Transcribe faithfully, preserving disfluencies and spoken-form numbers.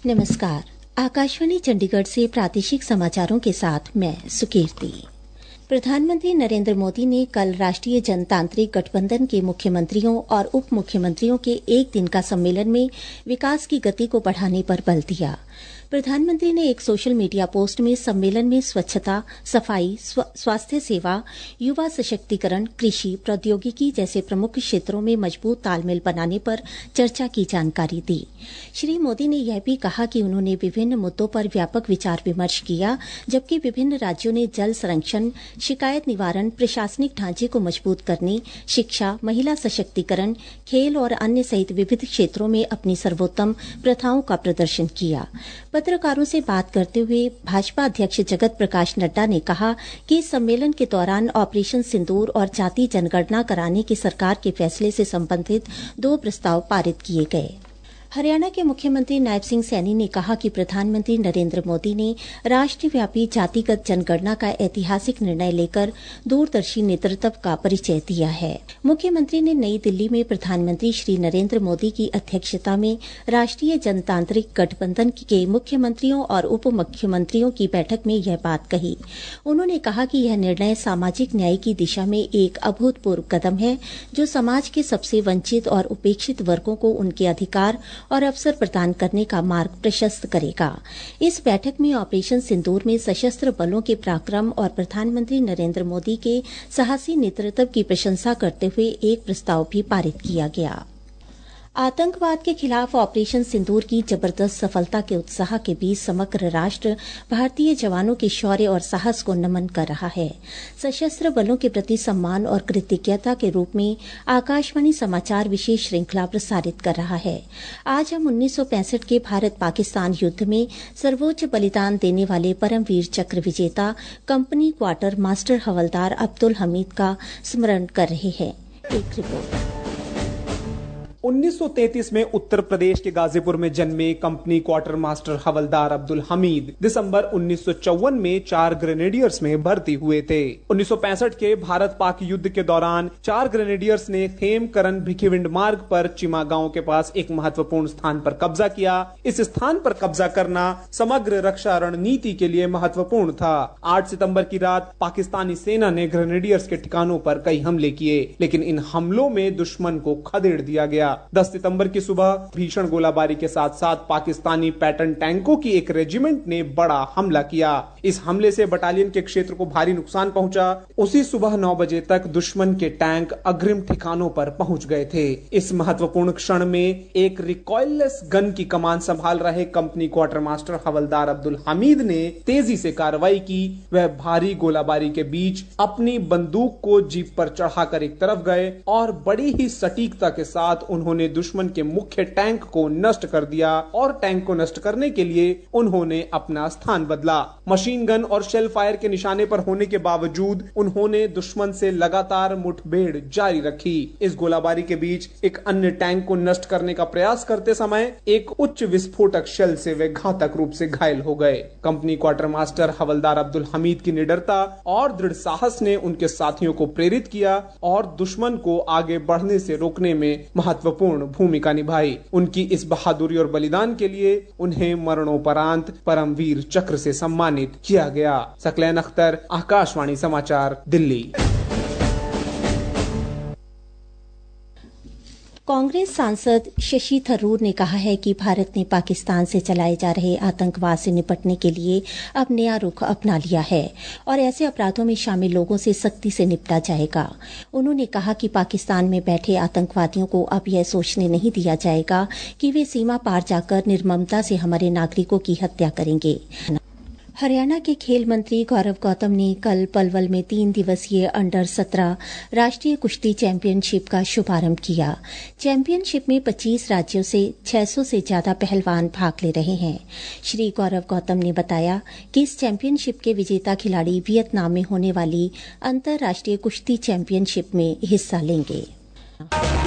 नमस्कार। आकाशवाणी चंडीगढ़ से प्रादेशिक समाचारों के साथ मैं सुकीर्ति। प्रधानमंत्री नरेंद्र मोदी ने कल राष्ट्रीय जनतांत्रिक गठबंधन के मुख्यमंत्रियों और उप मुख्यमंत्रियों के एक दिन का सम्मेलन में विकास की गति को बढ़ाने पर बल दिया। प्रधानमंत्री ने एक सोशल मीडिया पोस्ट में सम्मेलन में स्वच्छता, सफाई, स्व, स्वास्थ्य सेवा, युवा सशक्तिकरण, कृषि, प्रौद्योगिकी जैसे प्रमुख क्षेत्रों में मजबूत तालमेल बनाने पर चर्चा की जानकारी दी। श्री मोदी ने यह भी कहा कि उन्होंने विभिन्न मुद्दों पर व्यापक विचार विमर्श किया, जबकि विभिन्न राज्यों ने जल संरक्षण, शिकायत निवारण, प्रशासनिक ढांचे को मजबूत करने, शिक्षा, महिला सशक्तिकरण, खेल और अन्य सहित विविध क्षेत्रों में अपनी सर्वोत्तम प्रथाओं का प्रदर्शन किया। पत्रकारों से बात करते हुए भाजपा अध्यक्ष जगत प्रकाश नड्डा ने कहा कि इस सम्मेलन के दौरान ऑपरेशन सिंदूर और जाति जनगणना कराने के सरकार के फैसले से संबंधित दो प्रस्ताव पारित किए गए। हरियाणा के मुख्यमंत्री नायब सिंह सैनी ने कहा कि प्रधानमंत्री नरेंद्र मोदी ने राष्ट्रव्यापी जातिगत जनगणना का ऐतिहासिक निर्णय लेकर दूरदर्शी नेतृत्व का परिचय दिया है। मुख्यमंत्री ने नई दिल्ली में प्रधानमंत्री श्री नरेंद्र मोदी की अध्यक्षता में राष्ट्रीय जनतांत्रिक गठबंधन के मुख्यमंत्रियों और उप मुख्यमंत्रियों की बैठक में यह बात कही। उन्होंने कहा कि यह निर्णय सामाजिक न्याय की दिशा में एक अभूतपूर्व कदम है, जो समाज के सबसे वंचित और उपेक्षित वर्गों को उनके अधिकार और अवसर प्रदान करने का मार्ग प्रशस्त करेगा। इस बैठक में ऑपरेशन सिंदूर में सशस्त्र बलों के पराक्रम और प्रधानमंत्री नरेंद्र मोदी के साहसी नेतृत्व की प्रशंसा करते हुए एक प्रस्ताव भी पारित किया गया। आतंकवाद के खिलाफ ऑपरेशन सिंदूर की जबरदस्त सफलता के उत्साह के बीच समग्र राष्ट्र भारतीय जवानों के शौर्य और साहस को नमन कर रहा है। सशस्त्र बलों के प्रति सम्मान और कृतज्ञता के रूप में आकाशवाणी समाचार विशेष श्रृंखला प्रसारित कर रहा है। आज हम उन्नीस सौ पैंसठ के भारत पाकिस्तान युद्ध में सर्वोच्च बलिदान देने वाले परमवीर चक्र विजेता कंपनी क्वार्टर मास्टर हवलदार अब्दुल हमीद का स्मरण कर रहे हैं। एक रिपोर्ट। उन्नीस सौ तैंतीस में उत्तर प्रदेश के गाजीपुर में जन्मे कंपनी क्वार्टर मास्टर हवलदार अब्दुल हमीद दिसंबर उन्नीस सौ चौवन में चार ग्रेनेडियर्स में भर्ती हुए थे। उन्नीस सौ पैंसठ के भारत पाक युद्ध के दौरान चार ग्रेनेडियर्स ने खेमकरन भिखीविंड मार्ग पर चिमा गांव के पास एक महत्वपूर्ण स्थान पर कब्जा किया। इस स्थान पर कब्जा करना समग्र रक्षा रणनीति के लिए महत्वपूर्ण था। आठ सितंबर की रात पाकिस्तानी सेना ने ग्रेनेडियर्स के ठिकानों पर कई हमले किए, लेकिन इन हमलों में दुश्मन को खदेड़ दिया गया। दस सितंबर की सुबह भीषण गोलाबारी के साथ साथ पाकिस्तानी पैटर्न टैंकों की एक रेजिमेंट ने बड़ा हमला किया। इस हमले से बटालियन के क्षेत्र को भारी नुकसान पहुंचा। उसी सुबह नौ बजे तक दुश्मन के टैंक अग्रिम ठिकानों पर पहुंच गए थे। इस महत्वपूर्ण क्षण में एक रिकॉइललेस गन की कमान संभाल रहे कंपनी क्वार्टर मास्टर हवलदार अब्दुल हमीद ने तेजी से कार्रवाई की। वह भारी गोलाबारी के बीच अपनी बंदूक को जीप पर चढ़ाकर एक तरफ गए और बड़ी ही सटीकता के साथ उन्होंने दुश्मन के मुख्य टैंक को नष्ट कर दिया और टैंक को नष्ट करने के लिए उन्होंने अपना स्थान बदला। मशीन गन और शेल फायर के निशाने पर होने के बावजूद उन्होंने दुश्मन से लगातार मुठभेड़ जारी रखी। इस गोलाबारी के बीच एक अन्य टैंक को नष्ट करने का प्रयास करते समय एक उच्च विस्फोटक शेल से वे घातक रूप से घायल हो गए। कंपनी क्वार्टर मास्टर हवलदार अब्दुल हमीद की निडरता और दृढ़ साहस ने उनके साथियों को प्रेरित किया और दुश्मन को आगे बढ़ने से रोकने में महत्वपूर्ण भूमिका निभाई। उनकी इस बहादुरी और बलिदान के लिए उन्हें मरणोपरांत परमवीर चक्र से सम्मानित किया गया। सकलैन अख्तर, आकाशवाणी समाचार, दिल्ली। कांग्रेस सांसद शशि थरूर ने कहा है कि भारत ने पाकिस्तान से चलाए जा रहे आतंकवाद से निपटने के लिए अब नया रुख अपना लिया है और ऐसे अपराधों में शामिल लोगों से सख्ती से निपटा जाएगा। उन्होंने कहा कि पाकिस्तान में बैठे आतंकवादियों को अब यह सोचने नहीं दिया जाएगा कि वे सीमा पार जाकर निर्ममता से हमारे नागरिकों की हत्या करेंगे। हरियाणा के खेल मंत्री गौरव गौतम ने कल पलवल में तीन दिवसीय अंडर सत्रह राष्ट्रीय कुश्ती चैंपियनशिप का शुभारंभ किया। चैंपियनशिप में पच्चीस राज्यों से छह सौ से ज्यादा पहलवान भाग ले रहे हैं। श्री गौरव गौतम ने बताया कि इस चैंपियनशिप के विजेता खिलाड़ी वियतनाम में होने वाली अंतर्राष्ट्रीय कुश्ती चैंपियनशिप में हिस्सा लेंगे।